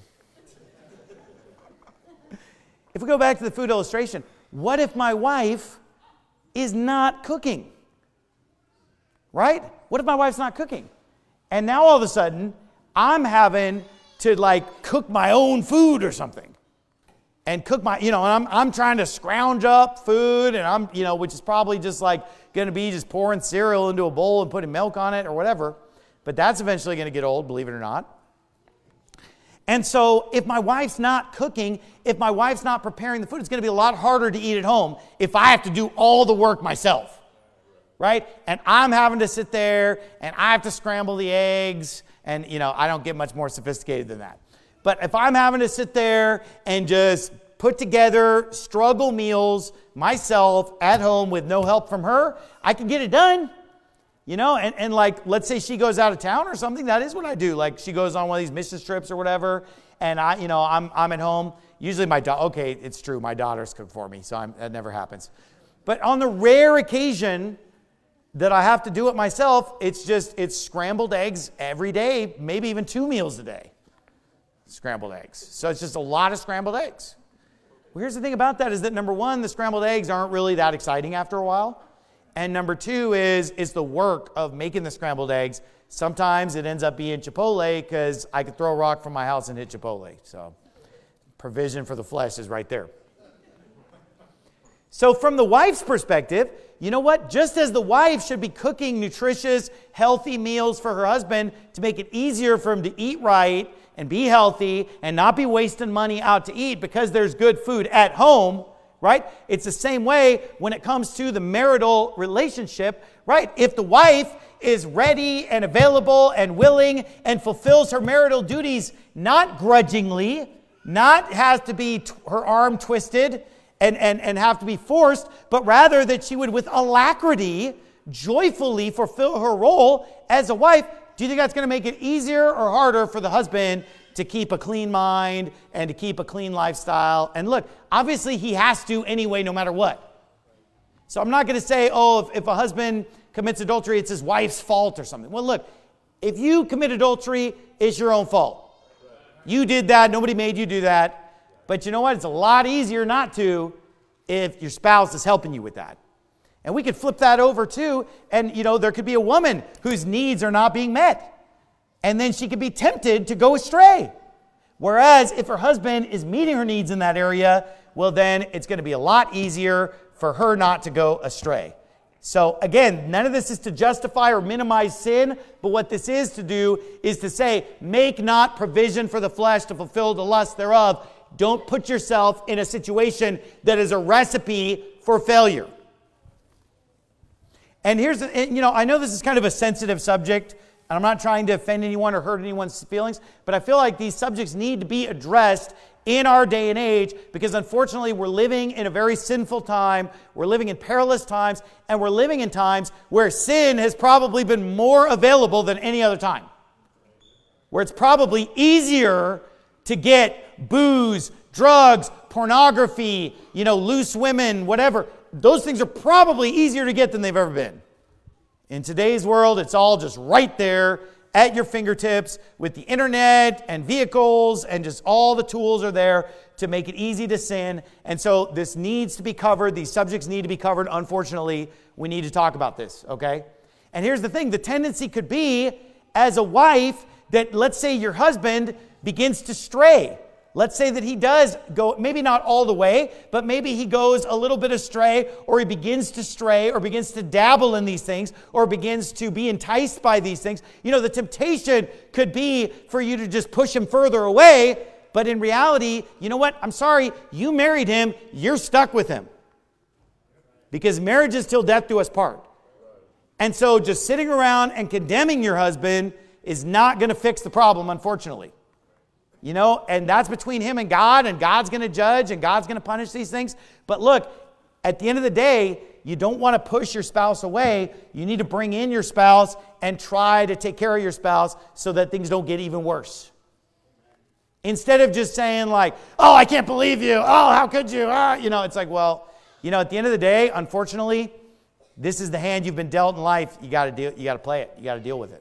If we go back to the food illustration, what if my wife is not cooking? Right? What if my wife's not cooking? And now all of a sudden, I'm having to like cook my own food or something. And cook my, you know, and I'm I'm trying to scrounge up food, and I'm, you know, which is probably just like going to be just pouring cereal into a bowl and putting milk on it or whatever. But that's eventually going to get old, believe it or not. And so if my wife's not cooking, if my wife's not preparing the food, it's going to be a lot harder to eat at home if I have to do all the work myself, right? And I'm having to sit there, and I have to scramble the eggs, and, you know, I don't get much more sophisticated than that. But if I'm having to sit there and just put together struggle meals myself at home with no help from her, I can get it done. You know, and, and like, let's say she goes out of town or something, that is what I do. Like, she goes on one of these mission trips or whatever, and I, you know, I'm I'm at home. Usually my daughter, okay, it's true, my daughters cook for me, so I'm, that never happens. But on the rare occasion that I have to do it myself, it's just, it's scrambled eggs every day, maybe even two meals a day. Scrambled eggs. So it's just a lot of scrambled eggs. Well, here's the thing about that is that, number one, the scrambled eggs aren't really that exciting after a while. And number two is, is the work of making the scrambled eggs. Sometimes it ends up being Chipotle because I could throw a rock from my house and hit Chipotle. So provision for the flesh is right there. So from the wife's perspective, you know what? Just as the wife should be cooking nutritious, healthy meals for her husband to make it easier for him to eat right and be healthy and not be wasting money out to eat because there's good food at home, right? It's the same way when it comes to the marital relationship, right? If the wife is ready and available and willing and fulfills her marital duties, not grudgingly, not has to be t- her arm twisted and, and, and have to be forced, but rather that she would with alacrity, joyfully fulfill her role as a wife, do you think that's going to make it easier or harder for the husband to keep a clean mind and to keep a clean lifestyle? And look, obviously he has to anyway, no matter what. So I'm not going to say, oh, if, if a husband commits adultery, it's his wife's fault or something. Well, look, if you commit adultery, it's your own fault. You did that. Nobody made you do that. But you know what? It's a lot easier not to if your spouse is helping you with that. And we could flip that over too. And, you know, there could be a woman whose needs are not being met. And then she could be tempted to go astray. Whereas if her husband is meeting her needs in that area, well, then it's going to be a lot easier for her not to go astray. So again, none of this is to justify or minimize sin, but what this is to do is to say, make not provision for the flesh to fulfill the lust thereof. Don't put yourself in a situation that is a recipe for failure. And here's, the, you know, I know this is kind of a sensitive subject, and I'm not trying to offend anyone or hurt anyone's feelings, but I feel like these subjects need to be addressed in our day and age because unfortunately we're living in a very sinful time, we're living in perilous times, and we're living in times where sin has probably been more available than any other time. Where it's probably easier to get booze, drugs, pornography, you know, loose women, whatever. Those things are probably easier to get than they've ever been. In today's world, it's all just right there at your fingertips with the internet and vehicles, and just all the tools are there to make it easy to sin. And so this needs to be covered. These subjects need to be covered. Unfortunately, we need to talk about this, okay? And here's the thing. The tendency could be, as a wife, that let's say your husband begins to stray. Let's say that he does go, maybe not all the way, but maybe he goes a little bit astray, or he begins to stray, or begins to dabble in these things, or begins to be enticed by these things. You know, the temptation could be for you to just push him further away, but in reality, you know what? I'm sorry, you married him, you're stuck with him. Because marriage is till death do us part. And so just sitting around and condemning your husband is not going to fix the problem, unfortunately. You know, and that's between him and God, and God's going to judge, and God's going to punish these things. But look, at the end of the day, you don't want to push your spouse away. You need to bring in your spouse and try to take care of your spouse so that things don't get even worse. Instead of just saying like, oh, I can't believe you. Oh, how could you? Ah, you know, it's like, well, you know, at the end of the day, unfortunately, This is the hand you've been dealt in life. You got to deal, you got to play it. You got to deal with it.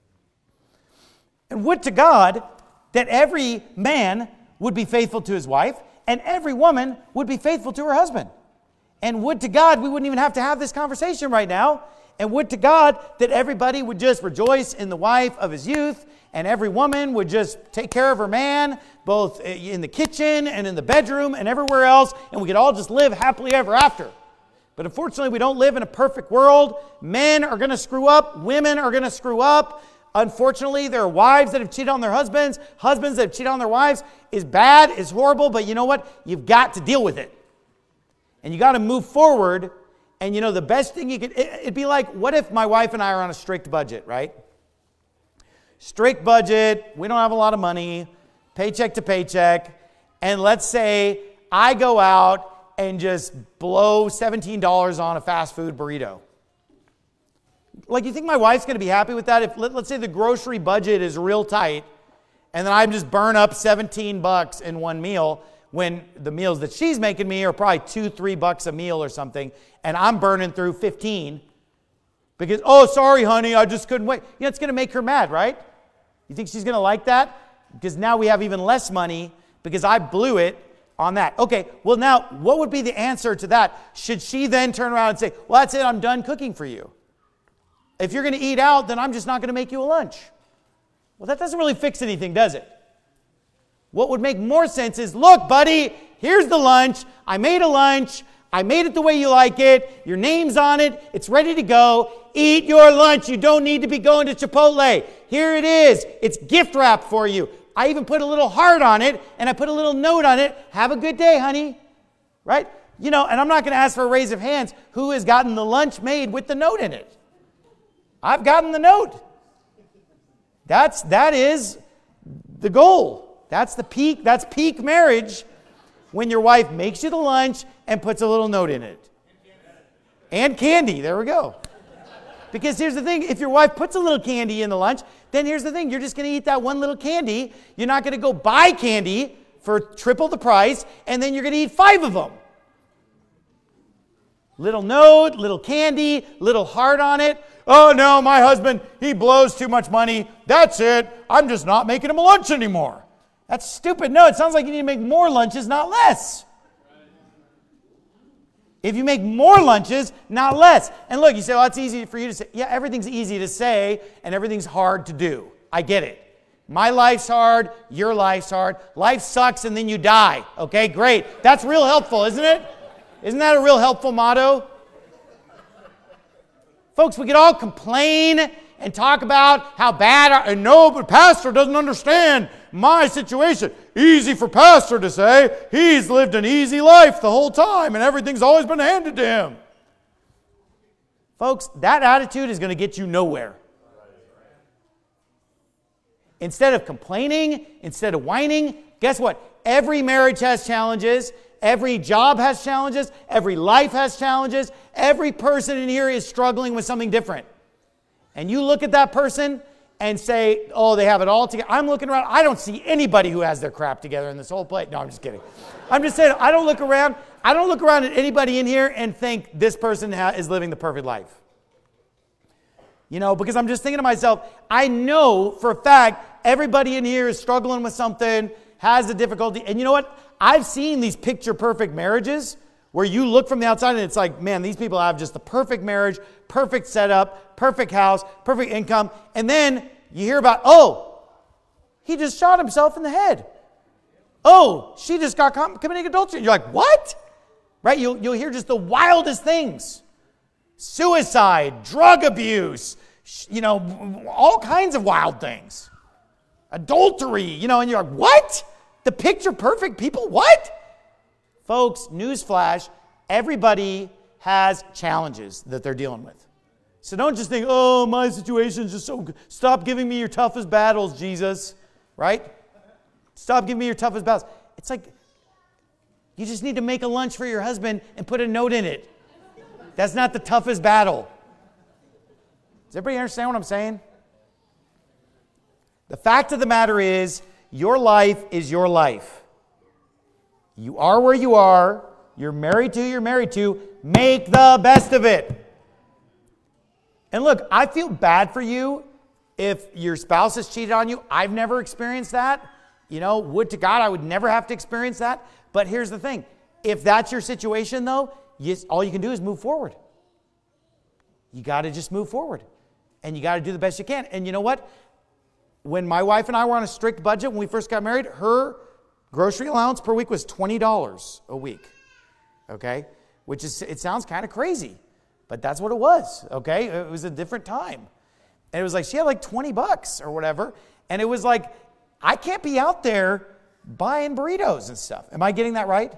And would to God that every man would be faithful to his wife and every woman would be faithful to her husband. And would to God we wouldn't even have to have this conversation right now. And would to God that everybody would just rejoice in the wife of his youth, and every woman would just take care of her man, both in the kitchen and in the bedroom and everywhere else, and we could all just live happily ever after. But unfortunately, we don't live in a perfect world. Men are going to screw up. Women are going to screw up. Unfortunately, there are wives that have cheated on their husbands. Husbands that have cheated on their wives. Is bad, is horrible, but you know what? You've got to deal with it. And you got to move forward. And you know, the best thing you could, it, it'd be like, what if my wife and I are on a strict budget, right? Strict budget, we don't have a lot of money, paycheck to paycheck, and let's say I go out and just blow seventeen dollars on a fast food burrito. Like, you think my wife's going to be happy with that? If, let, let's say the grocery budget is real tight, and then I just burn up seventeen bucks in one meal, when the meals that she's making me are probably two, three bucks a meal or something, and I'm burning through fifteen because, oh, sorry, honey, I just couldn't wait. You know, it's going to make her mad, right? You think she's going to like that? Because now we have even less money because I blew it on that. Okay, well, now, what would be the answer to that? Should she then turn around and say, well, that's it, I'm done cooking for you? If you're going to eat out, then I'm just not going to make you a lunch. Well, that doesn't really fix anything, does it? What would make more sense is, look, buddy, here's the lunch. I made a lunch. I made it the way you like it. Your name's on it. It's ready to go. Eat your lunch. You don't need to be going to Chipotle. Here it is. It's gift wrap for you. I even put a little heart on it, and I put a little note on it. Have a good day, honey. Right? You know, and I'm not going to ask for a raise of hands who has gotten the lunch made with the note in it. I've gotten the note. That's, that is the goal. That's the peak, that's peak marriage, when your wife makes you the lunch and puts a little note in it. And candy, there we go. Because here's the thing, if your wife puts a little candy in the lunch, then here's the thing, you're just going to eat that one little candy. You're not going to go buy candy for triple the price, and then you're going to eat five of them. Little note, little candy, little heart on it. Oh no, my husband, he blows too much money. That's it. I'm just not making him a lunch anymore. That's stupid. No, it sounds like you need to make more lunches, not less. If you make more lunches, not less. And look, you say, well, that's easy for you to say. Yeah, everything's easy to say, and everything's hard to do. I get it. My life's hard, your life's hard. Life sucks and then you die. Okay, great. That's real helpful, isn't it? Isn't that a real helpful motto? Folks, we could all complain and talk about how bad, our, and no, but pastor doesn't understand my situation. Easy for pastor to say. He's lived an easy life the whole time and everything's always been handed to him. Folks, that attitude is going to get you nowhere. Instead of complaining, instead of whining, guess what? Every marriage has challenges. Every job has challenges. Every life has challenges. Every person in here is struggling with something different. And you look at that person and say, oh, they have it all together. I'm looking around. I don't see anybody who has their crap together in this whole place. No, I'm just kidding. I'm just saying, I don't look around. I don't look around at anybody in here and think this person ha- is living the perfect life. You know, because I'm just thinking to myself, I know for a fact everybody in here is struggling with something, has a difficulty. And you know what? I've seen these picture perfect marriages where you look from the outside and it's like, man, these people have just the perfect marriage, perfect setup, perfect house, perfect income. And then you hear about, oh, he just shot himself in the head. Oh, she just got com- committing adultery. You're like, what? Right? You'll, you'll hear just the wildest things. Suicide, drug abuse, you know, all kinds of wild things. Adultery, you know, and you're like, what? The picture perfect people? What? Folks, newsflash, everybody has challenges that they're dealing with. So don't just think, oh, my situation's just so good. Stop giving me your toughest battles, Jesus. Right? Stop giving me your toughest battles. It's like, you just need to make a lunch for your husband and put a note in it. That's not the toughest battle. Does everybody understand what I'm saying? The fact of the matter is, your life is your life. You are where you are. You're married to who you're married to. Make the best of it. And look, I feel bad for you if your spouse has cheated on you. I've never experienced that. You know, would to God I would never have to experience that. But here's the thing. If that's your situation, though, you, all you can do is move forward. You got to just move forward. And you got to do the best you can. And you know what? When my wife and I were on a strict budget when we first got married, her grocery allowance per week was twenty dollars a week. Okay? Which is, it sounds kind of crazy. But that's what it was. Okay? It was a different time. And it was like, she had like twenty bucks or whatever. And it was like, I can't be out there buying burritos and stuff. Am I getting that right?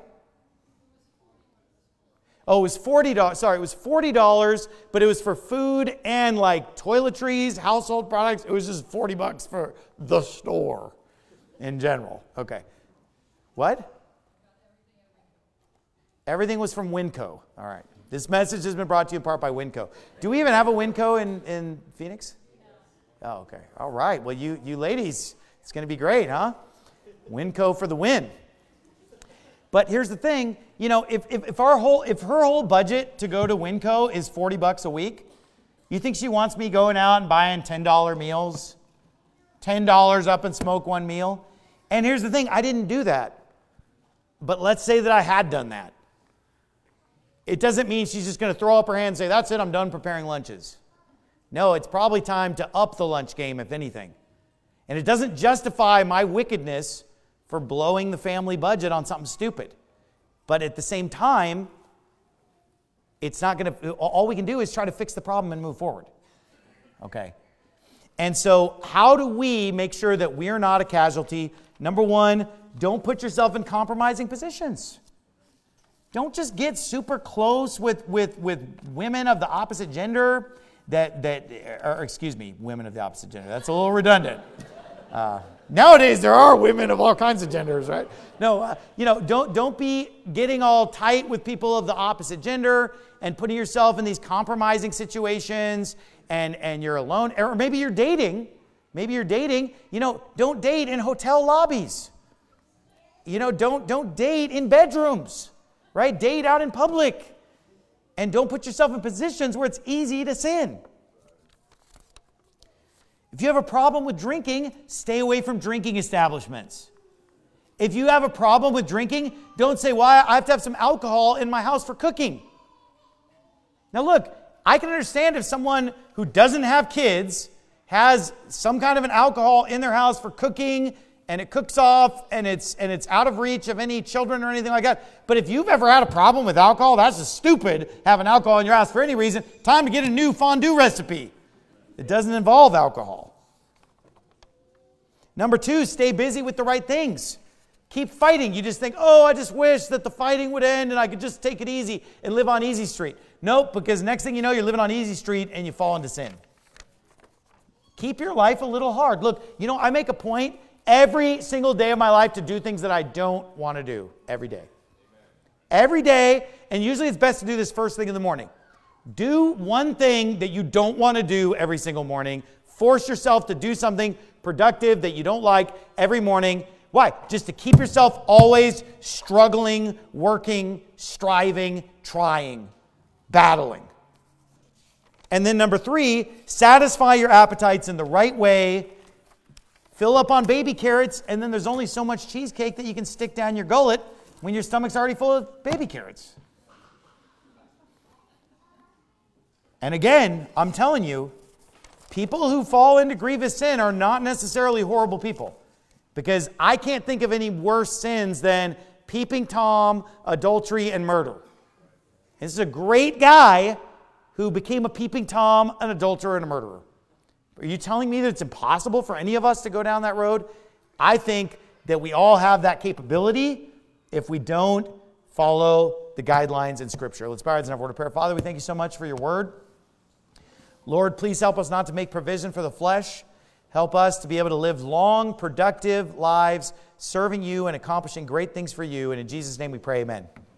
Oh, it was forty dollars. Sorry, it was forty dollars, but it was for food and like toiletries, household products. It was just forty bucks for the store in general. Okay. What? Everything was from Winco. All right. This message has been brought to you in part by Winco. Do we even have a Winco in, in Phoenix? Oh, okay. All right. Well, you, you ladies, it's going to be great, huh? Winco for the win. But here's the thing, you know, if, if, if our whole if her whole budget to go to Winco is forty bucks a week, you think she wants me going out and buying ten dollar meals? ten dollars up and smoke one meal? And here's the thing, I didn't do that. But let's say that I had done that. It doesn't mean she's just going to throw up her hand and say, that's it, I'm done preparing lunches. No, it's probably time to up the lunch game, if anything. And it doesn't justify my wickedness for blowing the family budget on something stupid. But at the same time, it's not going to, all we can do is try to fix the problem and move forward. Okay? And so how do we make sure that we're not a casualty? Number one, don't put yourself in compromising positions. Don't just get super close with, with, with women of the opposite gender that, that, or excuse me, women of the opposite gender. That's a little redundant. Uh, nowadays, there are women of all kinds of genders, right? No, uh, you know, don't don't be getting all tight with people of the opposite gender and putting yourself in these compromising situations and, and you're alone. Or maybe you're dating. Maybe you're dating. You know, don't date in hotel lobbies. You know, don't don't date in bedrooms, right? Date out in public. And don't put yourself in positions where it's easy to sin. If you have a problem with drinking, stay away from drinking establishments. If you have a problem with drinking, don't say, well, I have to have some alcohol in my house for cooking. Now look, I can understand if someone who doesn't have kids has some kind of an alcohol in their house for cooking and it cooks off and it's and it's out of reach of any children or anything like that. But if you've ever had a problem with alcohol, that's just stupid, having alcohol in your house for any reason. Time to get a new fondue recipe. It doesn't involve alcohol. Number two, stay busy with the right things. Keep fighting. You just think, oh, I just wish that the fighting would end and I could just take it easy and live on easy street. Nope, because next thing you know, you're living on easy street and you fall into sin. Keep your life a little hard. Look, you know, I make a point every single day of my life to do things that I don't want to do every day. Every day, and usually it's best to do this first thing in the morning. Do one thing that you don't want to do every single morning. Force yourself to do something productive that you don't like every morning. Why? Just to keep yourself always struggling, working, striving, trying, battling. And then number three, satisfy your appetites in the right way. Fill up on baby carrots, and then there's only so much cheesecake that you can stick down your gullet when your stomach's already full of baby carrots. And again, I'm telling you, people who fall into grievous sin are not necessarily horrible people. Because I can't think of any worse sins than peeping Tom, adultery, and murder. This is a great guy who became a peeping Tom, an adulterer, and a murderer. Are you telling me that it's impossible for any of us to go down that road? I think that we all have that capability if we don't follow the guidelines in Scripture. Let's bow our heads and have a word of prayer. Father, we thank you so much for your word. Lord, please help us not to make provision for the flesh. Help us to be able to live long, productive lives, serving you and accomplishing great things for you. And in Jesus' name we pray, amen.